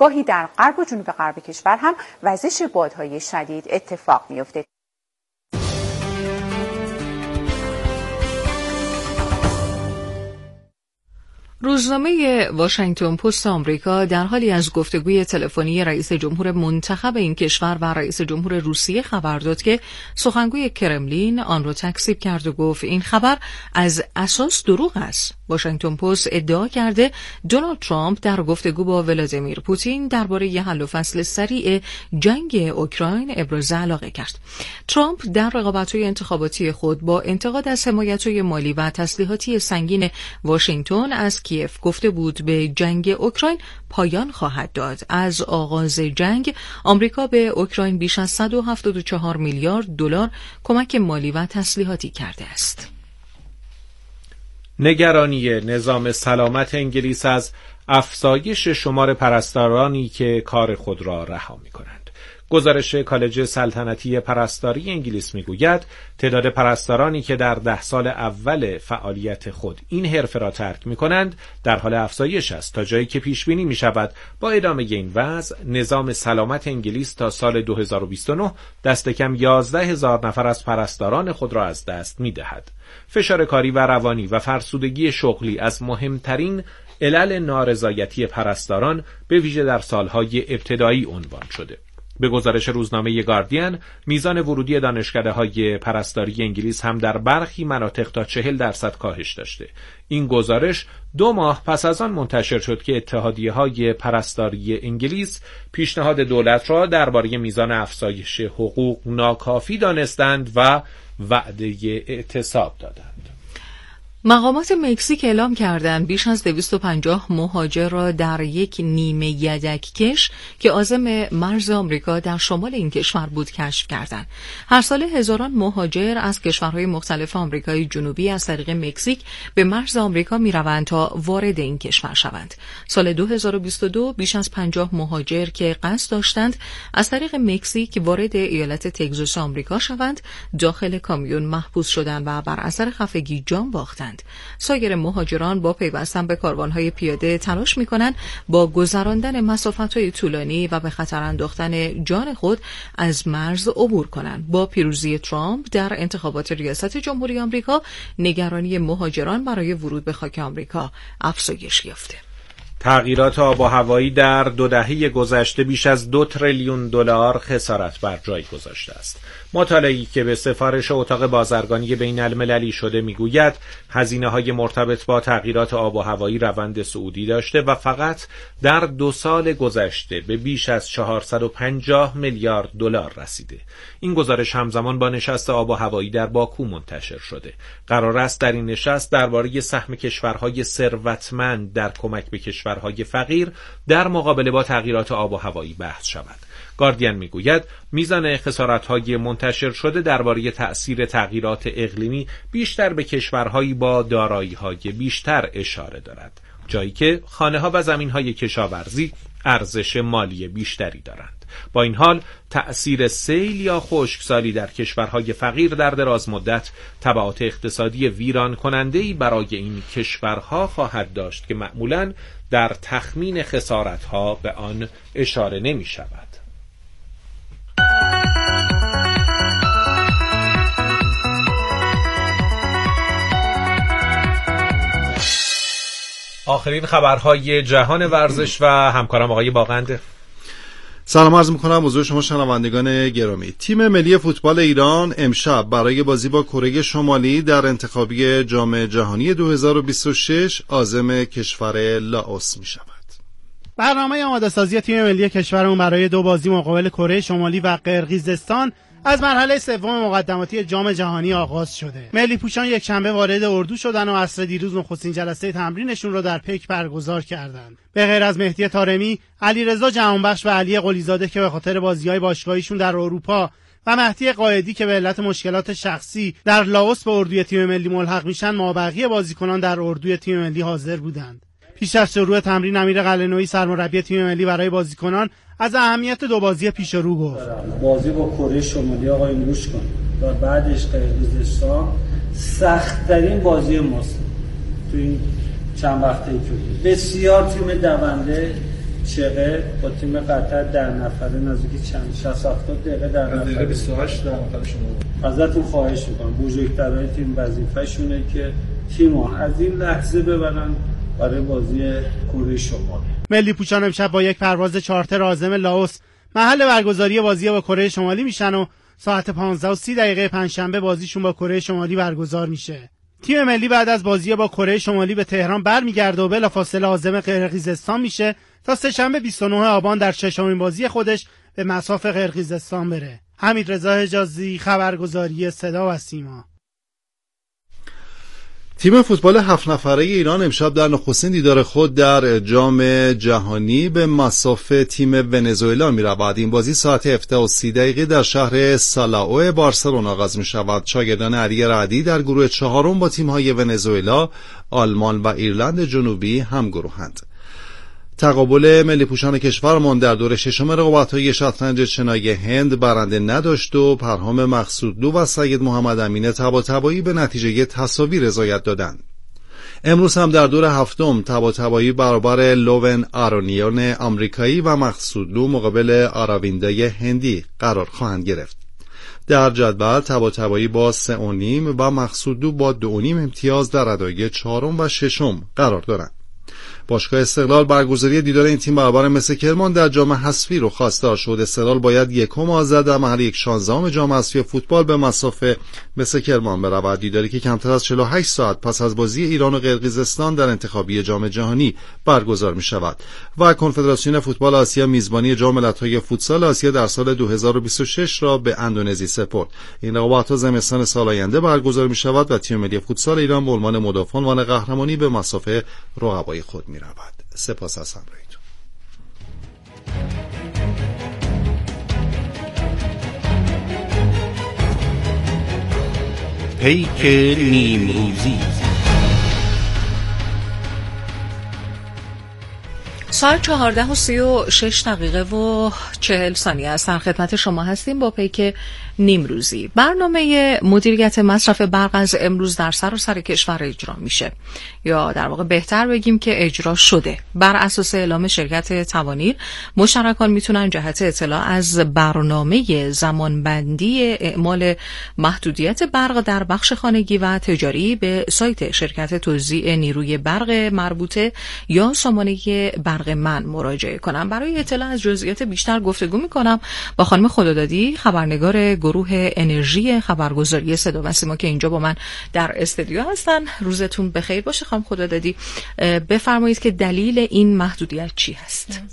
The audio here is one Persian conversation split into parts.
گاهی در غرب و جنوب غرب کشور هم وزش بادهای شدید اتفاق میفته. روزنامه واشنگتن پست آمریکا در حالی از گفتگوی تلفنی رئیس جمهور منتخب این کشور و رئیس جمهور روسیه خبر داد که سخنگوی کرملین آن را تکذیب کرد و گفت این خبر از اساس دروغ است. واشنگتن پست ادعا کرده دونالد ترامپ در گفتگو با ولادیمیر پوتین درباره حل و فصل سریع جنگ اوکراین ابراز علاقه کرد. ترامپ در رقابت‌های انتخاباتی خود با انتقاد از حمایت‌های مالی و تسلیحاتی سنگین واشنگتن از کیف گفته بود به جنگ اوکراین پایان خواهد داد. از آغاز جنگ آمریکا به اوکراین بیش از 174 میلیارد دلار کمک مالی و تسلیحاتی کرده است. نگرانی نظام سلامت انگلیس از افزایش شمار پرستارانی که کار خود را رها می‌کنند. گزارش کالج سلطنتی پرستاری انگلیس میگوید تعداد پرستارانی که در 10 سال اول فعالیت خود این حرفه را ترک می‌کنند در حال افزایش است، تا جایی که پیش بینی می‌شود با ادامه این وضع نظام سلامت انگلیس تا سال 2029 دست کم 11,000 نفر از پرستاران خود را از دست می‌دهد. فشار کاری و روانی و فرسودگی شغلی از مهمترین علل نارضایتی پرستاران به ویژه در سالهای ابتدایی عنوان شده. به گزارش روزنامه گاردین، میزان ورودی دانشکده‌های پرستاری انگلیس هم در برخی مناطق تا 40% کاهش داشته. این گزارش 2 ماه پس از آن منتشر شد که اتحادیه‌های پرستاری انگلیس پیشنهاد دولت را درباره میزان افزایش حقوق ناکافی دانستند و وعده اعتصاب دادند. مقامات مکزیک اعلام کردند بیش از 250 مهاجر را در یک نیمه یدک‌کش که عازم مرز آمریکا در شمال این کشور بود کشف کردند. هر سال هزاران مهاجر از کشورهای مختلف آمریکای جنوبی از طریق مکزیک به مرز آمریکا می‌روند تا وارد این کشور شوند. سال 2022 بیش از 50 مهاجر که قصد داشتند از طریق مکزیک وارد ایالت تگزاس آمریکا شوند، داخل کامیون محبوس شدند و بر اثر خفگی جان باختند. سایر مهاجران با پیوستن به کاروان‌های پیاده تلاش می‌کنند با گذراندن مسافت‌های طولانی و به خطر انداختن جان خود از مرز عبور کنند. با پیروزی ترامپ در انتخابات ریاست جمهوری آمریکا، نگرانی مهاجران برای ورود به خاک آمریکا افزایش یافته. تغییرات آب و هوایی در 2 دهه گذشته بیش از 2 تریلیون دلار خسارت بر جای گذاشته است. مطالعه‌ای که به سفارش اتاق بازرگانی بین‌المللی شده میگوید هزینه‌های مرتبط با تغییرات آب و هوایی روند صعودی داشته و فقط در 2 سال گذشته به بیش از 450 میلیارد دلار رسیده. این گزارش همزمان با نشست آب و هوایی در باکو منتشر شده. قرار است در این نشست درباره سهم کشورهای ثروتمند در کمک به کشورهای فقیر در مقابله با تغییرات آب و هوایی بحث شود. گاردین میگوید میزان خسارت‌های منتشر شده درباره تأثیر تغییرات اقلیمی بیشتر به کشورهایی با دارایی‌های بیشتر اشاره دارد، جایی که خانه‌ها و زمین‌های کشاورزی ارزش مالی بیشتری دارند. با این حال تأثیر سیل یا خشکسالی در کشورهای فقیر در دراز مدت تبعات اقتصادی ویران کننده‌ای برای این کشورها خواهد داشت که معمولاً در تخمین خسارت‌ها به آن اشاره نمی‌شود. آخرین خبرهای جهان ورزش و همکارم آقای باغنده. سلام عرض میکنم حضور شما شنوندگان گرامی. تیم ملی فوتبال ایران امشب برای بازی با کره شمالی در انتخابی جام جهانی 2026 عازم کشور لاوس می شود. برنامه آماده سازی تیم ملی کشورمون برای 2 بازی مقابل کره شمالی و قرقیزستان از مرحله سوم مقدماتی جام جهانی آغاز شده. ملی پوشان یک شنبه وارد اردو شدن و عصر دیروز نخستین جلسه تمرینشون رو در پک برگزار کردند. به غیر از مهدی طارمی، علیرضا جهانبخش و علی قلیزاده که به خاطر بازی‌های باشگاهیشون در اروپا و مهدی قائدی که به علت مشکلات شخصی در لاوس به اردوی تیم ملی ملحق میشن، مابقی بازیکنان در اردوی تیم ملی حاضر بودند. پیش از شروع تمرین امیر قلعه‌نویی سرمربی تیم ملی برای بازیکنان از اهمیت 2 بازی پیش رو گفت. بازی با کره شمالی آقای گوش کن و بعدش قرقیزستان سخت‌ترین بازی ماست تو این چند وقته ای که بسیار تیم دونده چقه با تیم قطر در نفره نزدیک چند 60-70 دقیقه در نفره 28 در نفره شما. ازتون خواهش میکنم بزرگترهای تیم وظیفه‌شونه که تیمو از این لحظه ببرن برای بازی کره شمالی. ملی پوشان امشب با یک پرواز چارتر عازم لاوس محل برگزاری بازی با کره شمالی میشن و ساعت 15:30 پنجشنبه بازیشون با کره شمالی برگزار میشه. تیم ملی بعد از بازی با کره شمالی به تهران برمیگرده و بلافاصله عازم قرقیزستان میشه تا سه‌شنبه 29 آبان در ششمین بازی خودش به مصاف قرقیزستان بره. حمیدرضا حجازی، خبرگزاری صدا و سیما. تیم فوتبال 7 نفره ایران امشب در نخستین دیدار خود در جام جهانی به مصاف تیم ونزوئلا می رود. این بازی ساعت 17:30 در شهر سالاو بارسلون آغاز می شود. شاگردان علی رعدی در گروه چهارم با تیم‌های ونزوئلا، آلمان و ایرلند جنوبی همگروهند. تقابل ملی پوشان کشورمان در دور ششم رقابت‌های شطرنج چنای هند برنده نداشت و پرهام مقصودلو و سید محمد امین طباطبایی به نتیجه تساوی رضایت دادند. امروز هم در دور هفتم طباطبایی برابر لوون آرونیون آمریکایی و مقصودلو مقابل آراویندای هندی قرار خواهند گرفت. در جدول طباطبایی با 3.5 و مقصودلو با 2.5 امتیاز در ردای چهارم و ششم قرار دارند. باشگاه استقلال برگزاری دیدار این تیم برابر مس کرمان در جام حذفی رو خواستار شد. استقلال باید 1 آذر در محل 16ام جام حذفی فوتبال به مصاف مس کرمان برود. دیداری که کمتر از 48 ساعت پس از بازی ایران و قرقیزستان در انتخابی جام جهانی برگزار می شود. و کنفدراسیون فوتبال آسیا میزبانی جام ملت‌های فوتسال آسیا در سال 2026 را به اندونزی سپرد. این رقابت‌ها زمستان سال آینده برگزار می شود و تیم ملی فوتسال ایران به عنوان مدافعان قهرمانی به مصاف رقبای خود می رود. سپاس از همراهیتون. پیک نیمروزی. ساعت 14:36 است. در خدمت شما هستیم با پیک نیمروزی. برنامه مدیریت مصرف برق از امروز در سراسر کشور اجرا میشه، یا در واقع بهتر بگیم که اجرا شده. بر اساس اعلام شرکت توانیر، مشترکان میتونن جهت اطلاع از برنامه زمانبندی اعمال محدودیت برق در بخش خانگی و تجاری به سایت شرکت توزیع نیروی برق مربوطه یا سامانه برق من مراجعه کنم. برای اطلاع از جزئیات بیشتر گفتگو میکنم با خانم خدادادی، خبرنگار گروه انرژی خبرگزاری صدا و سیما که اینجا با من در استودیو هستن. روزتون بخیر باشه خانم خدادادی. بفرمایید که دلیل این محدودیت چی هست؟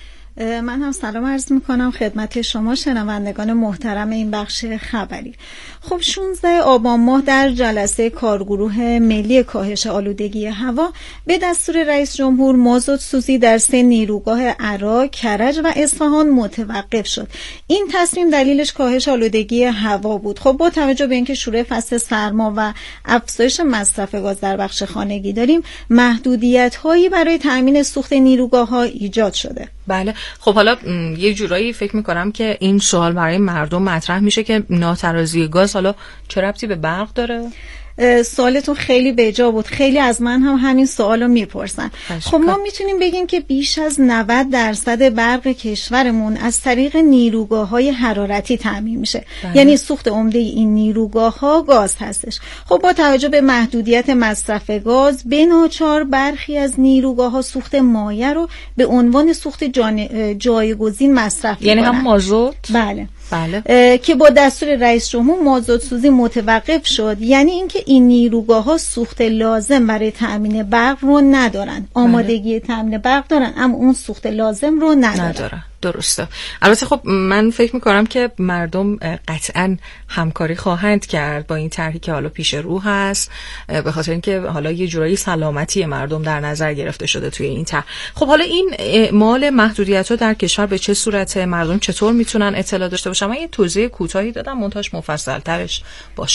من هم سلام عرض میکنم خدمت شما شنوندگان محترم این بخش خبری. خب 16 آبان ماه در جلسه کارگروه ملی کاهش آلودگی هوا به دستور رئیس جمهور مازوت سوزی در 3 نیروگاه عراق، کرج و اصفهان متوقف شد. این تصمیم دلیلش کاهش آلودگی هوا بود. خب با توجه به اینکه شروع فصل سرما و افزایش مصرف گاز در بخش خانگی داریم، محدودیت هایی برای تامین سوخت نیروگاه ها ایجاد شده. بله، خب حالا یه جورایی فکر میکنم که این سوال برای مردم مطرح میشه که ناترازی گاز حالا چه ربطی به برق داره؟ سوالتون خیلی بجا بود. خیلی از من هم همین سوالو میپرسن. خب ما میتونیم بگیم که بیش از 90% برق کشورمون از طریق نیروگاه‌های حرارتی تامین میشه. یعنی سوخت عمده این نیروگاه‌ها گاز هستش. خب با توجه به محدودیت مصرف گاز، به ناچار برخی از نیروگاه‌ها سوخت مایع رو به عنوان سوخت جایگزین مصرف میکنن. یعنی هم مازوت؟ بله. بله. که با دستور رئیس جمهور مازوت سوزی متوقف شد. یعنی اینکه این نیروگاه‌ها سوخت لازم برای تامین برق رو ندارن. آمادگی تامین برق دارن اما اون سوخت لازم رو ندارن. درسته. البته خب من فکر میکنم که مردم قطعاً همکاری خواهند کرد با این طرحی که حالا پیش رو هست، به خاطر اینکه حالا یه جورایی سلامتی مردم در نظر گرفته شده توی این طرح. خب حالا این اعمال محدودیت‌ها در کشور به چه صورت، مردم چطور میتونن اطلاع داشته باشن؟ من یه توضیح کوتاهی دادم، منتهاش مفصل‌ترش با شما.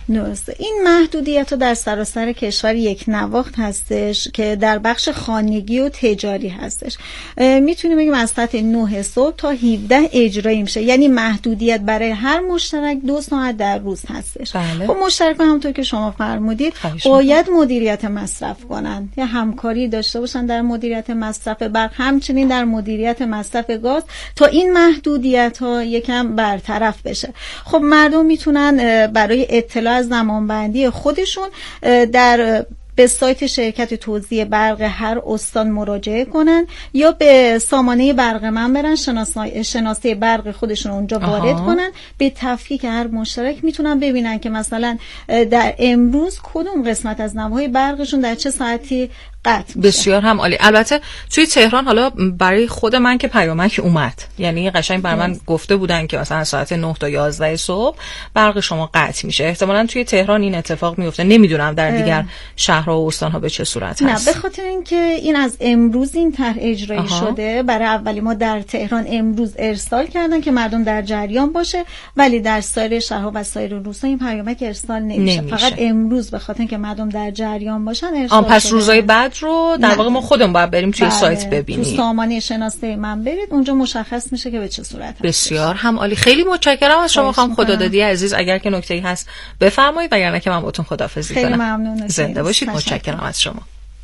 درسته. این محدودیت در سراسر کشور یک نواخت هستش که در بخش خانگی و تجاری هستش. میتونیم بگیم از ساعت 9 صبح تا 17 اجرایی میشه، یعنی محدودیت برای هر مشترک 2 ساعت در روز هستش. خب مشترک همونطور که شما فرمودید باید مدیریت مصرف کنن یا همکاری داشته باشن در مدیریت مصرف برق، همچنین در مدیریت مصرف گاز، تا این محدودیت ها یکم برطرف بشه. خب مردم میتونن برای اطلاع از زمانبندی خودشون به سایت شرکت توزیع برق هر استان مراجعه کنن یا به سامانه برق من برن، شناسه برق خودشون اونجا وارد کنن. به تفکیک هر مشترک میتونن ببینن که مثلا در امروز کدوم قسمت از نواهای برقشون در چه ساعتی قطع میشه. بسیار هم عالی. البته توی تهران حالا برای خود من که پیامک اومد، یعنی قشنگ برای من گفته بودن که مثلا ساعت 9 تا 11 صبح برق شما قطع میشه. احتمالاً توی تهران این اتفاق میفته، نمیدونم در دیگر شهرها و استانها به چه صورت هست. نه، به خاطر اینکه این از امروز این طرح اجرایی شده، برای اولی ما در تهران امروز ارسال کردن که مردم در جریان باشه، ولی در سایر شهرها و سایر روزها این پیامک ارسال نمیشه. فقط امروز به خاطر اینکه مردم در جریان باشن ارسال شده. پس روزهای بعد رو در واقع ما خودمون باید بریم توی سایت ببینیم. تو سامانه شناسه من برید، اونجا مشخص میشه که به چه صورت هست. بسیار هم عالی. خیلی متشکرم از شما خانم خدادادی عزیز. اگر که نکته‌ای هست بفرمایید، وگرنه که من باهاتون خداحافظی کنم. خیلی ممنون. زنده باشید. متشکرم از شما.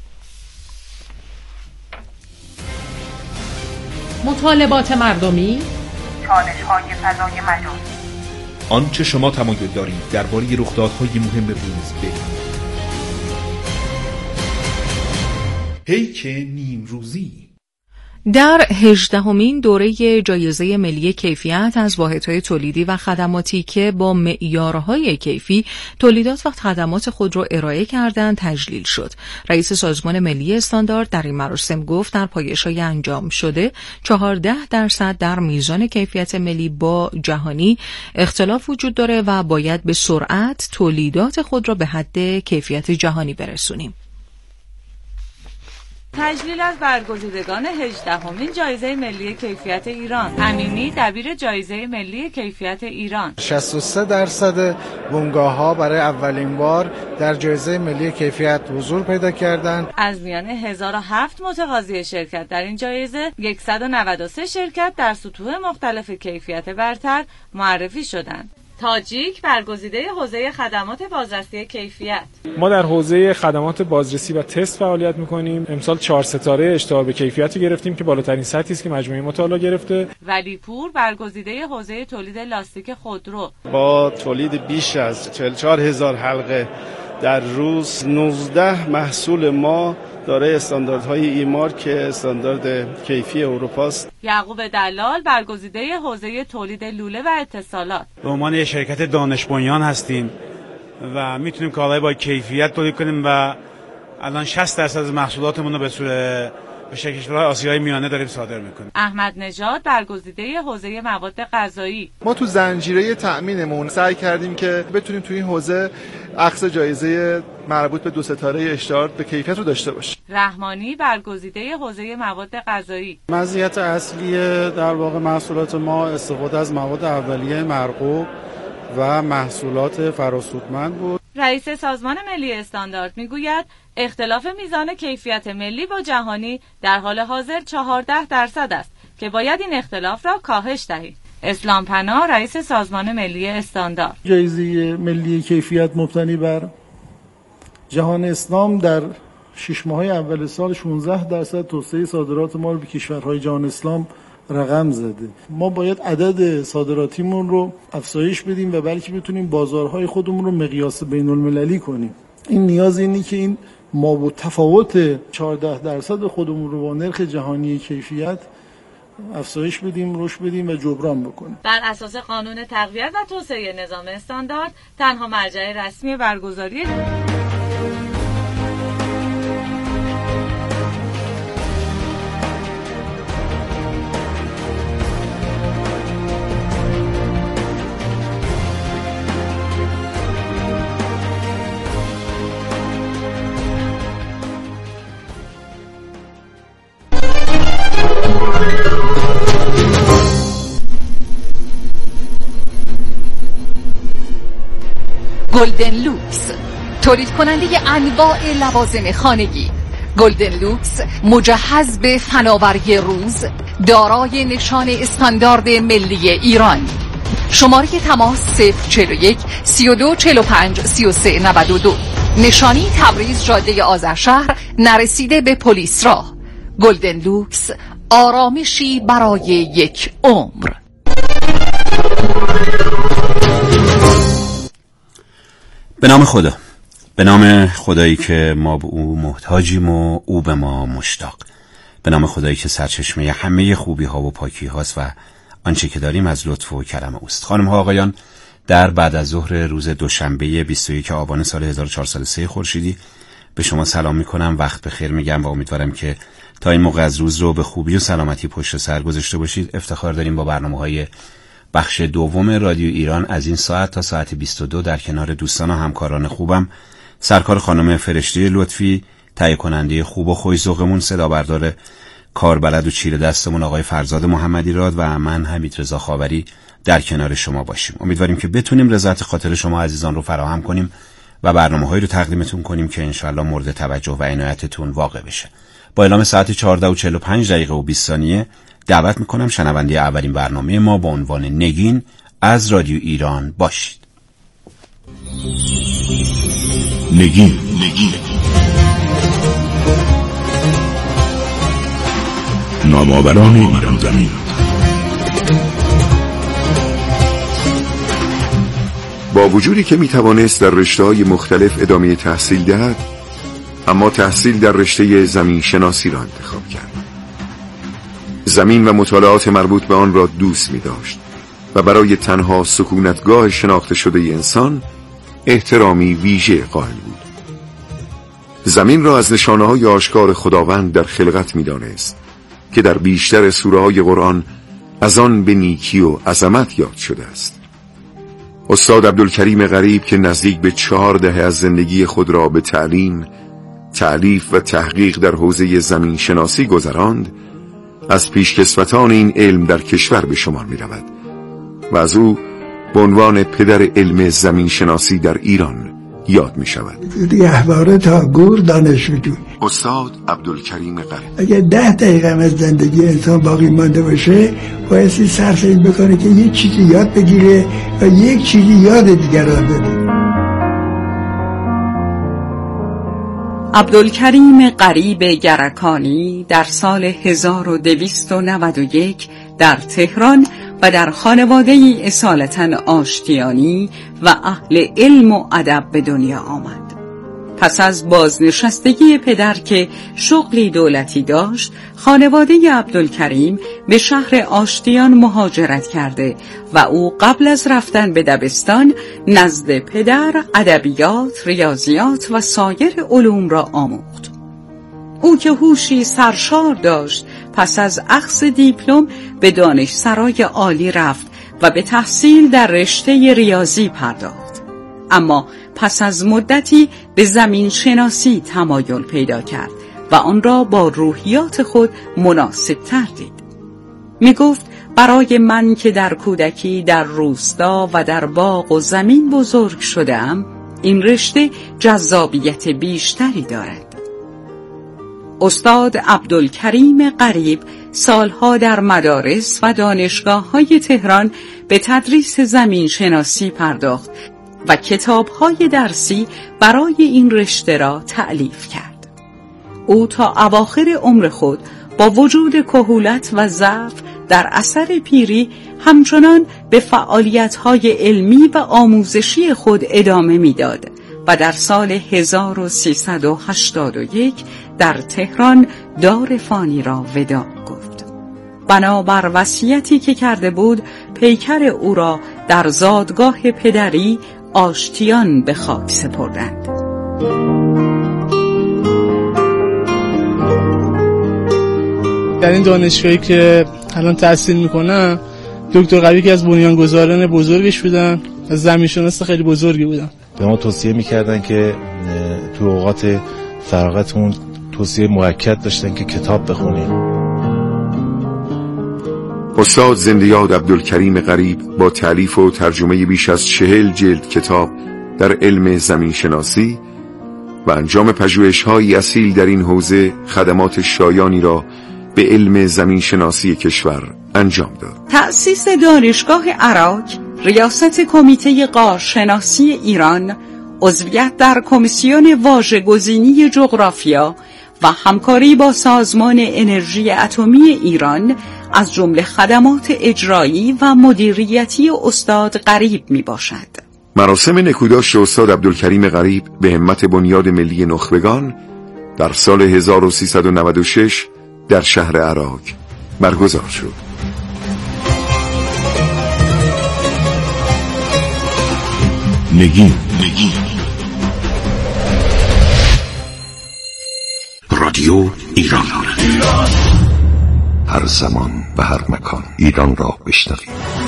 مطالبات مردمی، چالش‌های فضای مجازی، آنچه شما تمایل دارید درباره رخدادهای مهم روز بگید. پیک نیمروزی. در 18مین دوره جایزه ملی کیفیت از واحدهای تولیدی و خدماتی که با معیارهای کیفی تولیدات و خدمات خود را ارائه کردند تجلیل شد. رئیس سازمان ملی استاندارد در این مراسم گفت در پایش‌های انجام شده 14% در میزان کیفیت ملی با جهانی اختلاف وجود داره و باید به سرعت تولیدات خود را به حد کیفیت جهانی برسونیم. تجلیل از برگزیدگان 18مین جایزه ملی کیفیت ایران. امینی دبیر جایزه ملی کیفیت ایران. 63% بنگاه‌ها برای اولین بار در جایزه ملی کیفیت حضور پیدا کردند. از میان 1007 متقاضی شرکت در این جایزه 193 شرکت در سطوح مختلف کیفیت برتر معرفی شدند. تاجیک برگزیده حوزه خدمات بازرسی کیفیت. ما در حوزه خدمات بازرسی و تست فعالیت می‌کنیم. امسال 4 ستاره اشتهار به کیفیتی گرفتیم که بالاترین سطحی است که مجموعه مطالعه گرفته. ولیپور برگزیده حوزه تولید لاستیک خودرو. با تولید بیش از 44,000 حلقه در روز 19 محصول ما دارای استانداردهای ایمار که استاندارد کیفی اروپاست. یعقوب دلال برگزیده حوزه تولید لوله و اتصالات. به عنوان یک شرکت دانش بنیان هستیم و میتونیم کالای با کیفیت تولید کنیم و الان 60% از محصولاتمون رو به کشورهای آسیای میانه داریم صادر میکنیم. احمد نژاد برگزیده حوزه مواد غذایی. ما تو زنجیره تأمینمون سعی کردیم که بتونیم تو این حوزه اخذ جایزه مربوط به 2 ستاره اشتهار به کیفیت رو داشته باشیم. رحمانی برگزیده حوزه مواد غذایی. مزیت اصلی در واقع محصولات ما استفاده از مواد اولیه مرغوب و محصولات فراسودمند بود. رئیس سازمان ملی استاندارد میگوید اختلاف میزان کیفیت ملی با جهانی در حال حاضر 14% است که باید این اختلاف را کاهش دهید. اسلام پناه رئیس سازمان ملی استاندارد. جایزه ملی کیفیت مبتنی بر جهان اسلام در 6 ماه اول سال 16% توسعه صادرات ما رو به کشورهای جهان اسلام رقم زده. ما باید عدد صادراتیمون رو افزایش بدیم و بلکه بتونیم بازارهای خودمون رو مقیاس بین المللی کنیم. این نیاز اینه که این ما با تفاوت 14% خودمون رو با نرخ جهانی کیفیت افزایش بدیم، رشد بدیم و جبران بکنیم. بر اساس قانون تقویت و توسعه نظام استاندارد تنها مرجع رسمی برگزاری گلدن لوکس، تولید کننده انواع لوازم خانگی. گلدن لوکس مجهز به فناوری روز، دارای نشان استاندارد ملی ایران. شماره تماس 041 32 45 33 92. نشانی تبریز جاده آذرشهر نرسیده به پلیس راه. گلدن لوکس، آرامشی برای یک عمر. به نام خدا، به نام خدایی که ما به او محتاجیم و او به ما مشتاق. به نام خدایی که سرچشمه همه خوبی ها و پاکی هاست و آنچه که داریم از لطف و کرم اوست. خانم ها آقایان، در بعد از ظهر روز دوشنبه 21 آبان سال 1403 خورشیدی به شما سلام میکنم، وقت بخیر میگم و امیدوارم که تا این موقع از روز رو به خوبی و سلامتی پشت سر گذاشته باشید. افتخار داریم با برنامه‌های بخش دوم رادیو ایران از این ساعت تا ساعت 22 در کنار دوستان و همکاران خوبم، سرکار خانم فرشته لطفی، تهیه کننده خوب و خوش‌ذوقمون، صدا بردار کاربلد و چیره دستمون آقای فرزاد محمدی راد و من حمیدرضا خاوری در کنار شما باشیم. امیدواریم که بتونیم رضایت خاطر شما عزیزان رو فراهم کنیم و برنامه‌هایی رو تقدیمتون کنیم که انشالله مورد توجه و عنایتتون واقع بشه. با اعلام ساعت 14:45 و 20 ثانیه دعوت میکنم شنونده اولین برنامه ما با عنوان نگین از رادیو ایران باشید. نگین نامآوران ایران زمین. با وجودی که میتوانست در رشته‌های مختلف ادامه تحصیل دهد، اما تحصیل در رشته زمین شناسی را انتخاب کرد. زمین و مطالعات مربوط به آن را دوست می داشت و برای تنها سکونتگاه شناخته شده انسان احترامی ویژه قائل بود. زمین را از نشانه‌های آشکار خداوند در خلقت می دانست که در بیشتر سوره‌های قرآن از آن به نیکی و عظمت یاد شده است. استاد عبدالکریم غریب که نزدیک به 4 دهه از زندگی خود را به تعلیم، تألیف و تحقیق در حوزه زمین شناسی گذراند، از پیشکسوتان این علم در کشور به شمار می رود و از او به عنوان پدر علم زمین شناسی در ایران یاد می شود. گهواره تا گور دانشجو استاد عبدالکریم غریب. اگه 10 دقیقه از زندگی انسان باقی مانده باشه، بایستی صرف این بکنه که یک چیزی یاد بگیره و یک چیزی یاد دیگران بده. عبدالکریم غریب گرکانی در سال 1291 در تهران و در خانواده‌ای اصالتاً آشتیانی و اهل علم و ادب به دنیا آمد. پس از بازنشستگی پدر که شغلی دولتی داشت، خانواده عبدالکریم به شهر آشتیان مهاجرت کرده و او قبل از رفتن به دبستان نزد پدر ادبیات، ریاضیات و سایر علوم را آموخت. او که هوشی سرشار داشت، پس از اخذ دیپلم به دانشسرای عالی رفت و به تحصیل در رشته ریاضی پرداخت. اما پس از مدتی به زمین شناسی تمایل پیدا کرد و آن را با روحیات خود مناسب تر دید. می گفت برای من که در کودکی در روستا و در باغ و زمین بزرگ شدم، این رشته جذابیت بیشتری دارد. استاد عبدالکریم غریب سالها در مدارس و دانشگاه‌های تهران به تدریس زمین شناسی پرداخت و کتاب‌های درسی برای این رشته را تألیف کرد. او تا اواخر عمر خود با وجود کهولت و ضعف در اثر پیری همچنان به فعالیت‌های علمی و آموزشی خود ادامه می‌داد و در سال 1381 در تهران دار فانی را وداع گفت. بنابر وصیتی که کرده بود، پیکر او را در زادگاه پدری آشتیان به خاک سپردند. در این دانشگاهی که الان تحصیل میکنم، دکتر غریب که از بنیانگذاران بزرگش بودن، از زمینشناس خیلی بزرگی بودن. به ما توصیه میکردن که تو اوقات فراغتمون توصیه موکد داشتن که کتاب بخونیم. استاد زندۀاد عبدالکریم غریب با تألیف و ترجمه بیش از 40 جلد کتاب در علم زمین شناسی و انجام پژوهش‌های اصیل در این حوزه خدمات شایانی را به علم زمین شناسی کشور انجام داد. تأسیس دانشگاه عراق، ریاست کمیته غارشناسی ایران، عضویت در کمیسیون واژه‌گزینی جغرافیا و همکاری با سازمان انرژی اتمی ایران از جمله خدمات اجرایی و مدیریتی استاد غریب می باشد. مراسم نکوداشت استاد عبدالکریم غریب به همت بنیاد ملی نخبگان در سال 1396 در شهر عراق برگزار شد. نگین رادیو ایران، هر زمان و هر مکان ایران را بشنوید.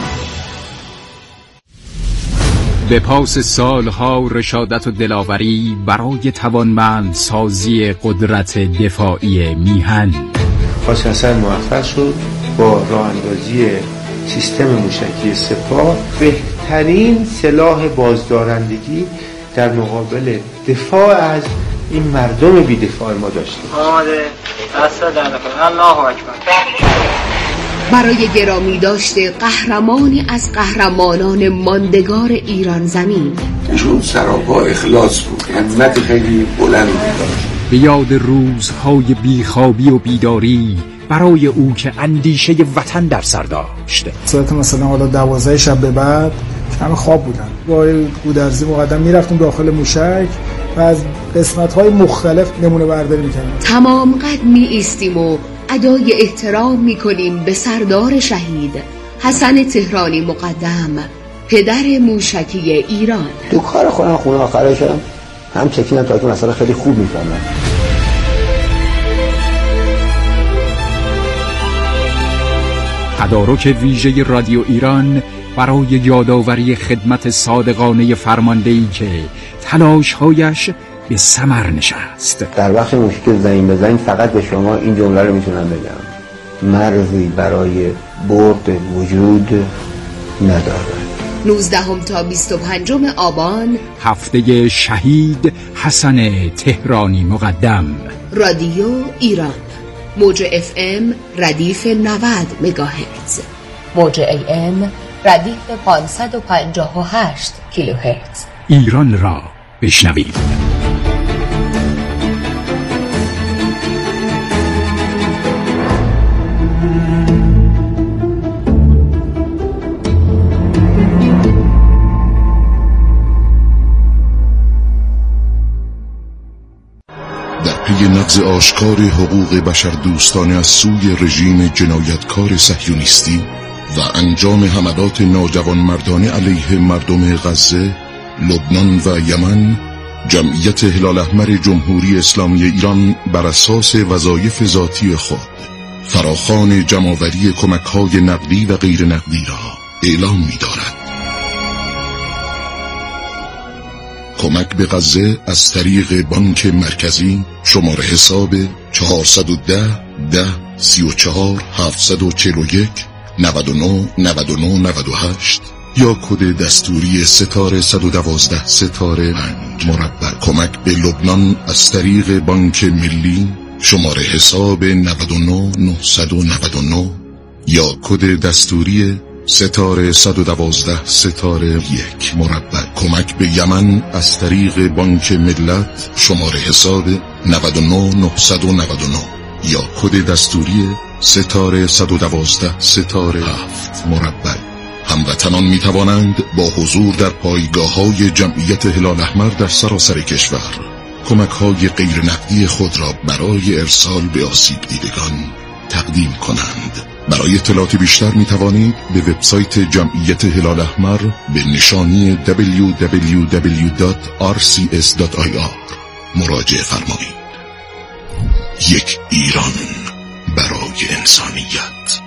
به پاس سالها رشادت و دلاوری برای توانمند سازی قدرت دفاعی میهن، قاسم حسن موفق شد با راه اندازی سیستم موشکی سپاه بهترین سلاح بازدارندگی در مقابل دفاع از این مردم بی‌دفاع ما داشتیم. آماده دست در نکنه. الله اکبر. برای گرامی داشته قهرمانی از قهرمانان ماندگار ایران زمین، ایشون سراپا اخلاص بود، همت خیلی بلند داشت. به یاد روزهای بیخوابی و بیداری برای او که اندیشه وطن در سر داشت. ساعت مثلا حالا 12 شب به بعد همه خواب بودن، با گودرزی مقدم میرفتیم داخل موشک و از قسمت‌های مختلف نمونه برداری می‌کردیم. تمام قد می‌ایستیم و ادای احترام می‌کنیم به سردار شهید حسن تهرانی مقدم، پدر موشکی ایران. تو کار خودم خونه آخرشم هم چکیدم تا که مثلا خیلی خوب می‌فهمم. تدارک ویژه رادیو ایران برای یادآوری خدمت صادقانه فرماندهی که تلاش‌هایش به ثمر نشست. در وقت مشکل زنگ بزنید فقط به شما این جمله رو میتونم بگم: مرزی برای برد وجود ندارد. 19 تا 25 آبان هفته شهید حسن تهرانی مقدم. رادیو ایران، موج FM ردیف 90 مگاهرتز، موج AM ردیف 558 کیلوهرتز. ایران را بشنوید. پی نقض آشکار حقوق بشر دوستانه از سوی رژیم جنایتکار صهیونیستی و انجام حملات ناجوانمردانه علیه مردم غزه، لبنان و یمن، جمعیت هلال احمر جمهوری اسلامی ایران بر اساس وظایف ذاتی خود فراخوان جمع‌آوری کمک‌های نقدی و غیر نقدی را اعلام می‌دارد. کمک به غزه از طریق بانک مرکزی شماره حساب 410 10 34 741 99 99 98 یا کد دستوری ستاره 112 ستاره 5 مربع. کمک به لبنان از طریق بانک ملی شماره حساب 99 999 یا کد دستوری ستاره 112 ستاره 1 مربع. کمک به یمن از طریق بانک ملت شماره حساب 99 999 یا کد دستوری ستاره 112 ستاره 7 مربع. هموطنان می توانند با حضور در پایگاه‌های جمعیت هلال احمر در سراسر کشور کمک‌های غیر نقدی خود را برای ارسال به آسیب دیدگان تقدیم کنند. برای اطلاعات بیشتر می توانید به وبسایت جمعیت هلال احمر به نشانی www.rcs.ir مراجعه فرمایید. یک ایران برای انسانیت.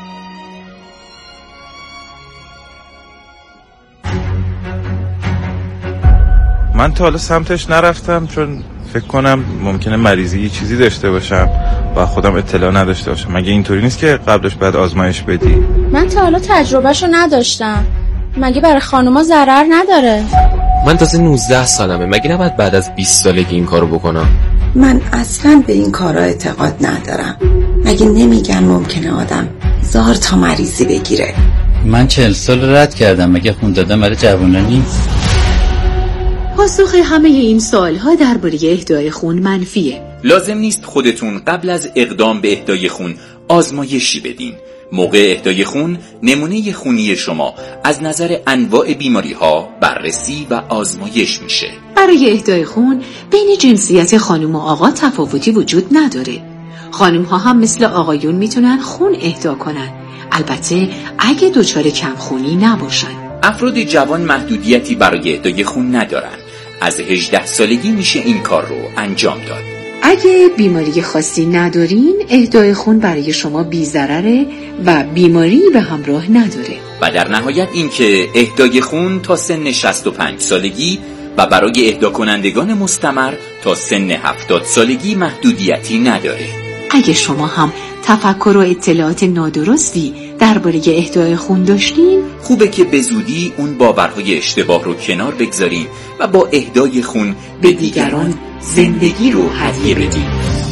من تا حالا سمتش نرفتم چون فکر کنم ممکنه مریضی یه چیزی داشته باشم و خودم اطلاع نداشته باشم. مگه اینطوری نیست که قبلش باید آزمایش بدی؟ من تا حالا تجربهشو نداشتم. مگه برای خانوما ضرر نداره؟ من تازه 19 سالمه، مگه نباید بعد از 20 سالگی این کارو بکنم؟ من اصلا به این کارا اعتقاد ندارم. مگه نمیگن ممکنه آدم 1000 تا مریضی بگیره؟ من 40 سال رد کردم، مگه خون دادن برای جوونا نیست؟ پاسخ همه این سوالها درباره اهدای خون منفیه. لازم نیست خودتون قبل از اقدام به اهدای خون آزمایشی بدین. موقع اهدای خون نمونه خونی شما از نظر انواع بیماری‌ها بررسی و آزمایش میشه. برای اهدای خون بین جنسیت خانم و آقا تفاوتی وجود نداره. خانم ها هم مثل آقایون میتونن خون اهدا کنن، البته اگه دچار کمخونی نباشن. افراد جوان محدودیتی برای اهدای خون ندارن. از 18 سالگی میشه این کار رو انجام داد. اگه بیماری خاصی ندارین، اهدای خون برای شما بی‌ضرره و بیماری به همراه نداره. و در نهایت اینکه اهدای خون تا سن 65 سالگی و برای اهدا کنندگان مستمر تا سن 70 سالگی محدودیتی نداره. اگه شما هم تفکر و اطلاعات نادرستی درباره اهدای خون داشتین، خوبه که به زودی اون باورهای اشتباه رو کنار بگذارین و با اهدای خون به دیگران زندگی رو هدیه بدین.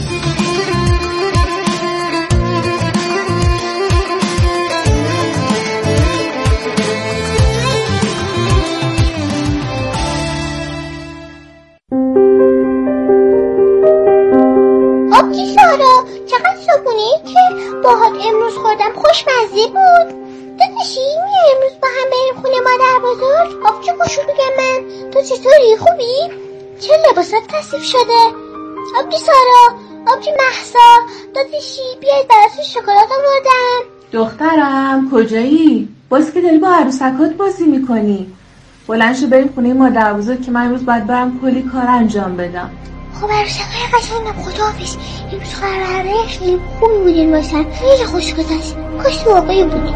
آبجی سارا، چقدر صبحونه‌ای که باهات امروز خوردم خوشمزه بود. داداشی میای امروز با هم بریم خونه مادر بزرگ؟ آبجی کوچولوی من، تو چطوری؟ خوبی؟ چه لباسات کثیف شده؟ آبجی سارا، آبجی مهسا، داداشی بیاید براتون شکلات آوردم. دخترم کجایی؟ باز که داری با عروسکات بازی میکنی؟ بلند شو بریم خونه مادر بزرگ که من امروز باید برم کلی کار انجام بدم. خب عروسکای قشنگم خداحافظ. امروز قراره خیلی خوبی بودین باشن، خیلی خوش گذشت. کاش واقعی بودین.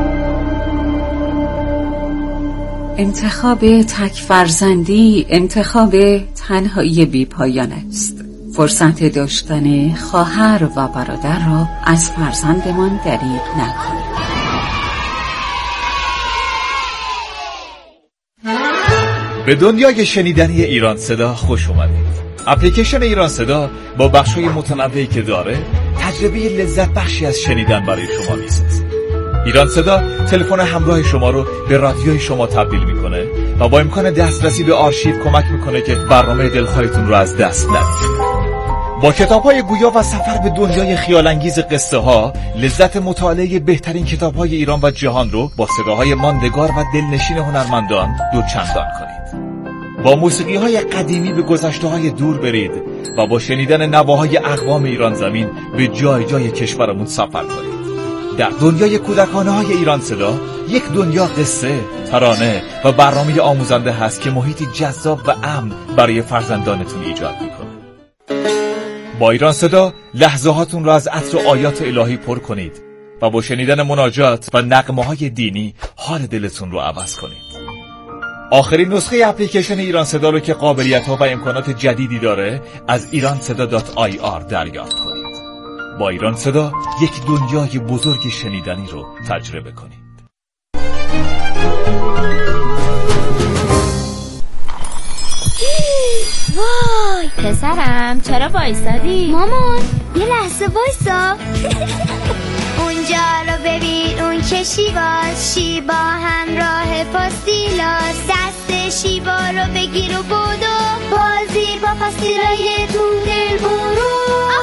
انتخاب تک فرزندی انتخاب تنهایی بی پایان است. فرصت داشتن خواهر و برادر را از فرزندمان دریغ نکنید. به دنیای شنیدنی ایران صدا خوش اومدید. اپلیکیشن ایران صدا با بخش‌های متنوعی که داره تجربه لذت بخشی از شنیدن برای شما میسازه. ایران صدا تلفن همراه شما رو به رادیوی شما تبدیل میکنه و با امکان دسترسی به آرشیو کمک میکنه که برنامه دلخواهتون رو از دست ندید. با کتاب‌های گویا و سفر به دنیای خیال‌انگیز قصه‌ها، لذت مطالعه بهترین کتاب‌های ایران و جهان رو با صداهای ماندگار و دلنشین هنرمندان دوچندان کنید. با موسیقی‌های قدیمی به گذشته‌های دور برید و با شنیدن نواهای اقوام ایران زمین به جای جای کشورمون سفر کنید. در دنیای کودکانه‌های ایران صدا، یک دنیا قصه، ترانه و برنامه آموزنده هست که محیطی جذاب و امن برای فرزندانتون ایجاد می‌کنه. با ایران صدا لحظه‌هاتون را از عطر و آیات الهی پر کنید و با شنیدن مناجات و نغمه‌های دینی حال دلتون رو عوض کنید. آخرین نسخه اپلیکیشن ایران صدا رو که قابلیت‌ها و امکانات جدیدی داره از iranseda.ir دریافت کنید. با ایران صدا یک دنیای بزرگ شنیدنی رو تجربه کنید. وای پسرم چرا وایسادی؟ مامان یه لحظه وایسا. اونجا رو ببین، اون که شیواست، شیبا همراه پاستیلاست. دست شیبا رو بگیر و بودو بازی با پاستیلای تو دل برو.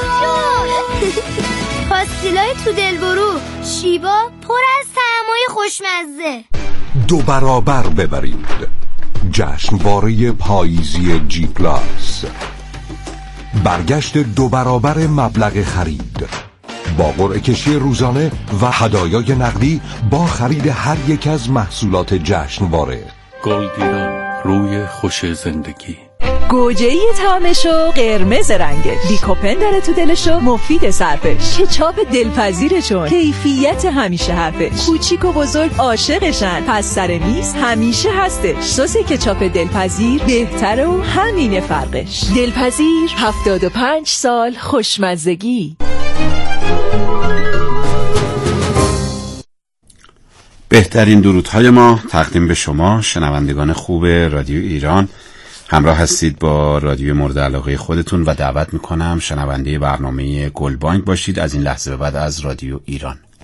پاستیلای تو دل برو، شیبا پر از طعمای خوشمزه. 2 برابر ببرید. جشنواره پاییزی جی پلاس، برگشت 2 برابر مبلغ خرید با قرعه کشی روزانه و هدایای نقدی با خرید هر یک از محصولات جشنواره. گلگیران، روی خوش زندگی. گوجه‌ای طعمشو قرمز رنگش، لیکوپن داره تو دلشو مفید صرفش، کچاپ دلپذیرشون کیفیت همیشه حرفش، کوچیک و بزرگ عاشقشن، پس سر میز همیشه هستش. سس کچاپ دلپذیر بهتره و همینه فرقش. دلپذیر 75 سال خوشمزگی. بهترین درودهای ما تقدیم به شما شنوندگان خوب رادیو ایران. همراه هستید با رادیو مورد علاقه خودتون و دعوت میکنم شنونده برنامه گلبانک باشید از این لحظه به بعد از رادیو ایران.